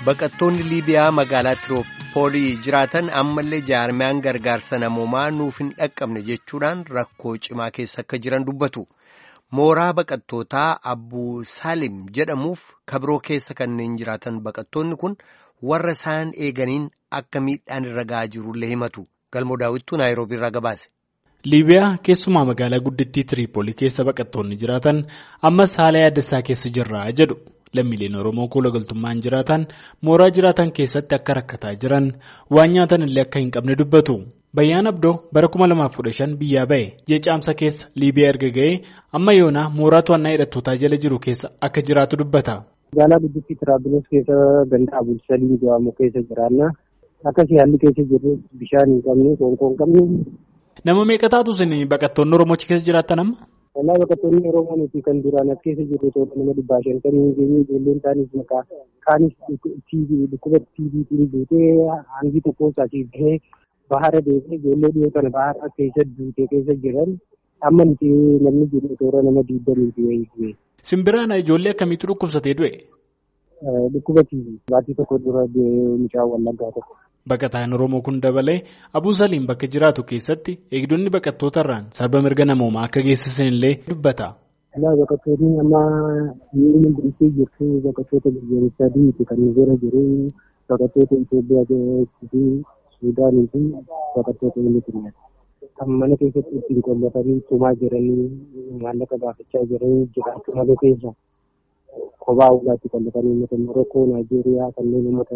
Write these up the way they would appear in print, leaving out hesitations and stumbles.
Baqattoonni Liibiyaa magaalaa Tiroopoolii jiraatan ammallee jaarmiyaan gargaarsa namoomaa nuuf hin dhaqqabne jechuudhaan rakkoo cimaa keessa akka jiran dubbatu. Mooraa baqattootaa Abbuu Saalim jedhamuuf kabiroo keessa kanneen jiraatan baqattoonni kun warra isaan eeganiin akka miidhaan irra ga'aa jirullee himatu. Galmoo daawwittuu Naayiroobii irraa gabaase. Liibiyaa keessumaa magaalaa guddittii Tiriipoolii keessa baqattoonni jiraatan ammas haala yaaddessaa keessa jirra jedhu. Lammiileen Oromoo kola galtummaan jiraatan mooraa jiraatan keessatti akka rakkataa jiran waan nyaatan illee akka hin qabne dubbatu. Bayyaan Abdoo bara 2015 biyyaa ba'e jeecaamsa keessa Liibiyaa erga ga'ee amma yoonaa mooraa to'annaa hidhattootaa jala jiru keessa akka jiraatu dubbata. Magaalaa guddittii Tiraabiloos keessa ganda Abbuu Saalim jedhamu keessa jiraanna. Akkasii haalli keessa jirru bishaan hin qabne, qoonqoo hin qabne. Nama meeqa taatu isin baqattoonni Oromoo keessa jiraatan amma? Walaa baqattoonni Oromoo nuti kan duraan as keessa jirru toora nama 500 ijoolleen isaaniis maqaa kaanis dhukkuba TVtiin duutee hangi tokko isaatiif bahee bahara deemee ijoollee dhiyoo kana bahara keessa duutee keessa jiran amma nuti namni jiru toora nama 20 wayii. Simbiraan ijoollee akkamiitu dhukkubsatee du'e? Dhukkuba TV baatii tokko dura mucaa wallaggaa tokko. Baqataan Oromoo kun dabalee Abbuu Saalim bakka jiraatu keessatti eegdonni baqattootarraan sababa mirga namoomaa akka geessisan illee dubbata. Baqattoonni amma inni bilisee jirtu baqattoota biyyoota sadiiti kan bira jiru baqattoota Itoophiyaa fi Suudaanii fi baqattoota Eritiriyaa. Kan mana keessatti ittiin qollatanii tumaa jiranii maallaqa gaafachaa jiranii jiraachuu malee keessa kophaa ulaatti qollatanii uummata Morookoo, Naayijeeriyaa kanneen uummata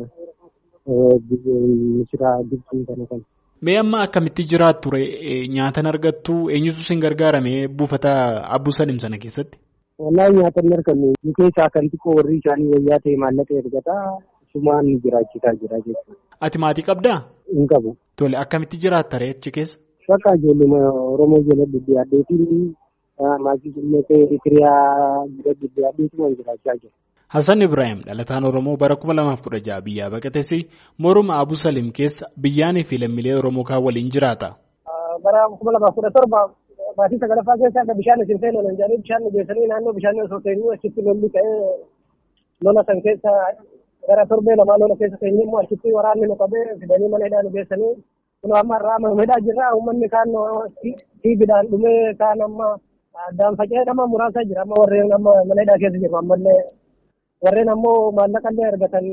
Misiraa Gibsii kana kan. Mee amma akkamitti jiraattu ture nyaatan argattu eenyutu isin gargaarame buufata Abbuu Saalim sana keessatti? Wallaahi nyaatan arganne keessaa kan xiqqoo warri isaanii wayyaa ta'e maallaqa ergataa sumaan jiraachisaa jira jechuudha. Ati maatii qabdaa? Hin qabu. Tole akkamitti jiraatta achi keessa? Bakka ijoollee Oromoo jala dhiyaateetiin maatii Eritiriyaa jala dhiyaateetiin jiraachaa jira. Hassan Ibrahim dhalataan Oromoo bara 2016 biyyaa baqates morma Abbuu Saalim keessa biyyaanii fi lammiilee Oromoo kaan waliin jiraata. Bara 2017 maatii sagalaffaa keessa akka bishaan isin seenan jedhanii bishaan geessanii naannoo bishaan osoo teenyuu achitti lolli ta'ee lola san keessa gara torbee lamaa lola keessa teenyee immoo achitti waraanni nu qabee fidanii mana hidhaa nu geessanii kun amma irraa mana hidhaa jirra uummanni kaan tiibidhaan dhumee kaan amma addaan faca'ee nama muraasa jira amma warreen amma mana hidhaa keessa jiru ammallee. Warreen ammoo maallaqallee argatan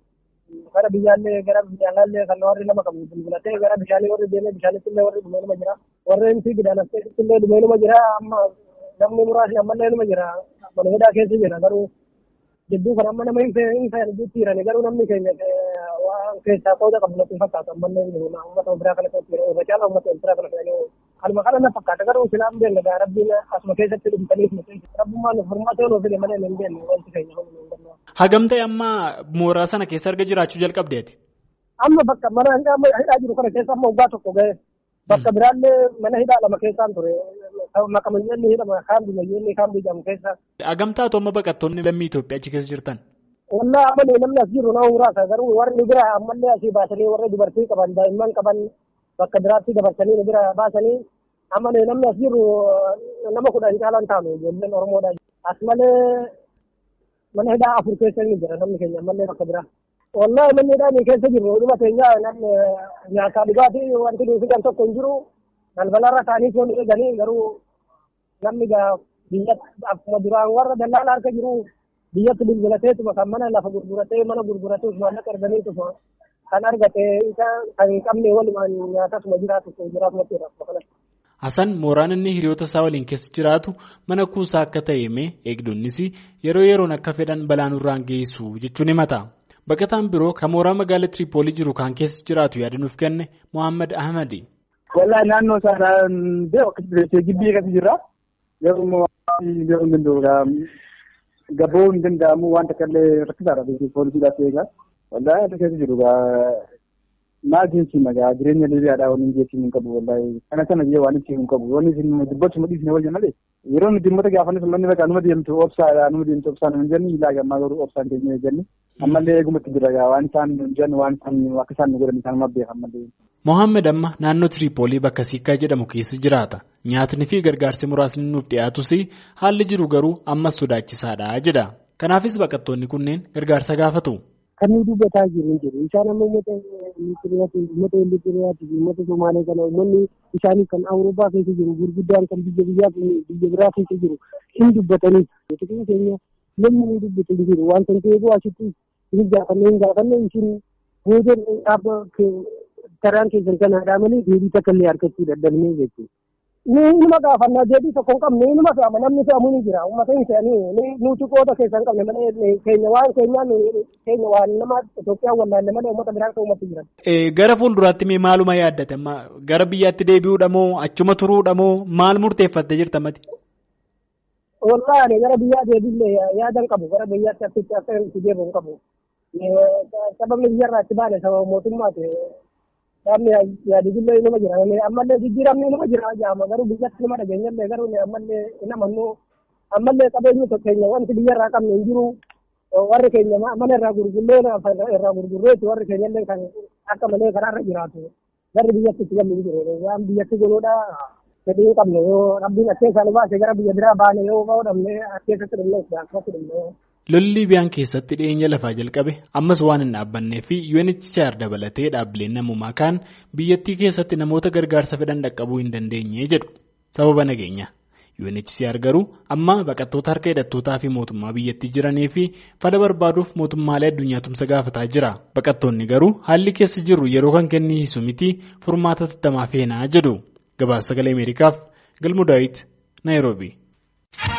gara biyyaallee gara biyyaallee kan warri nama qabu bilbilatee gara bishaanii warri deemee bishaanittillee warri dhumee nama jira. Warreen fiigidhaan as keessattillee dhumee nama jira amma namni muraasni ammallee nama jira mana hidhaa keessa jira garuu jidduu kan amma nama hin fe'an iddootti jirani garuu namni keenya waan keessaa qooda qabu natti fakkaatu ammallee uummata biraa kana irra caala uummata biraa kana fe'anii kalma kana na fakkaata garuu silaan beella rabbiin asuma keessatti dhumtaniif rabbummaan furmaata yoo fide malee hin beelne wanti keenya hagam ta'e amma mooraa sana keessa erga jiraachuu jalqabdeeti. Amma bakka mana hidhaa jiru kana keessa amma waggaa tokko ga'e bakka biraallee mana hidhaa lama keessaan ture makamayyoonni hidhama kaan biyyoonni kaan biyyamu keessa. Hagam taatu amma baqattoonni lammii Itoophiyaa achi keessa jirtan? Wallaa amma namni as jiru nama muraasa garuu warri bira ammallee asii baasanii warri dubartii qaban daa'imman qaban bakka biraatti dabarsanii bira baasanii amma namni as jiru nama 10 caalaan taanu ijoolleen Oromoodha. As malee mana hidhaa 4 keessa ni jira namni keenya ammallee bakka biraa. Wallaahi manni hidhaa keessa jiru dhuma keenya namni nyaataa dhugaatii wanti nuti kan tokko hin jiru balbalarra taa'anii foon eeganii garuu namni biyya akkuma duraan warra dallaala harka jiru biyyatti bilbilateetuma kan mana lafa gurguratee mana gurguratus maallaqa erganiituma kan argate kan hin qabne walumaan nyaatasuma jiraatuma jira. Hassan mooraan inni hiriyoota isaa waliin keessa jiraatu mana kuusaa akka ta'eeme eegdonnis yeroo yeroon akka fedhan balaa nurraan geessu jechuun himata. Baqataan biroo kan mooraa magaalaa Tiriipoolii jiru kan keessa jiraatu yaada nuuf kenne Muhammad Ahmadi. Wallaahi naannoo isaa gibbii keessa jirra. Yeroo hin danda'u gaboo hin danda'amu waan takka illee rakkisaadha poolisiidhaaf eegaa. Wallaahi akka keessa jiru maal jechuun nagaa jireenya Liibiyaadhaa waliin jechuun hin qabu wallaahi kana sana jee waan ittiin hin qabu wanni isin dubbachuu madhiisne wal jennalee yeroo nuti uummata gaafannis uummanni bakka numa deemtu obsaadhaa numa deemtu obsaan hin jenni ilaa gammaa garuu obsaan keenya jenni ammallee eegumatti jira waan isaan jennu waan isaan akka isaan nu godhan isaan mabbeef ammallee. Mohaammed amma naannoo Tiriipoolii bakka Siikkaa jedhamu keessa jiraata. Nyaatni fi gargaarsi muraasni nuuf dhiyaatus haalli jiru garuu ammas sodaachisaadha jedha. Kanaafis baqattoonni kunneen gargaarsa gaafatu. kan nu dubbataa jiru hin jiru. Isaan amma uummata Eritiriyaati, uummata Somaalee kana uummanni isaanii kan Awurooppaa keessa jiru gurguddaan kan biyya biraa keessa jiru hin dubbatanii. Xixiqqeen keenya namni nu dubbatu hin jiru. Waan kan ta'eef asitti hin gaafanne isin booda dhaabba karaan keessan kana dhaamanii deebii takka illee argachuu dadhabnee jechuudha. Nima gaafannaa deebii tokko hin qabne nima fe'ama namni fe'amu ni jira uummata hin fe'anii nuti qooda keessan qabne malee keenya waan nama Itoophiyaan wallaalle malee uummata biraa kan uummatu jiran. Gara fuulduraatti mee maaluma yaaddate gara biyyaatti deebi'uudha moo achuma turuudha moo maal murteeffattee jirta mati? Wallaahi gara biyyaa deebiillee yaadan qabu gara biyyaatti akka itti deebi'u hin qabu. Sababni biyyarraa itti baane sababa mootummaati. Namni yaadillee nama jira. Ammallee jijjiiramni nama jira. Jaama garuu biyyatti nama dhageenyallee garuu ammallee namannu ammallee qabeenyi keenya wanti biyyarraa qabne hin jiru. Warri keenya mana irraa gurgurreetti warri keenyallee kan akka malee karaarra jiraatu. Garri biyyatti itti galu hin jiru. Waan biyyatti goluudha fedhii hin qabne yoo rabbiin akkeessaa nu baase gara biyya biraa baane yoo baudhamne akkeessatti dhumne akkasatti dhumne. Lolli Liibiyaan keessatti dhiyeenya lafaa jalqabe ammas waan hin dhaabbannee fi UNHCR dabalatee dhaabbileen namummaa kaan biyyattii keessatti namoota gargaarsa fedhan dhaqqabuu hin dandeenye jedhu sababa nageenya. UNHCR garuu amma baqattoota harka hidhattootaa fi mootummaa biyyattii jiranii fi fala barbaaduuf mootummaalee addunyaa tumsa gaafataa jira. Baqattoonni garuu haalli keessa jiru yeroo kan kennisu miti furmaata tattamaa feenaa jedhu. Gabaasa Sagalee Ameerikaaf Galmuu Daawit Naayiroobii.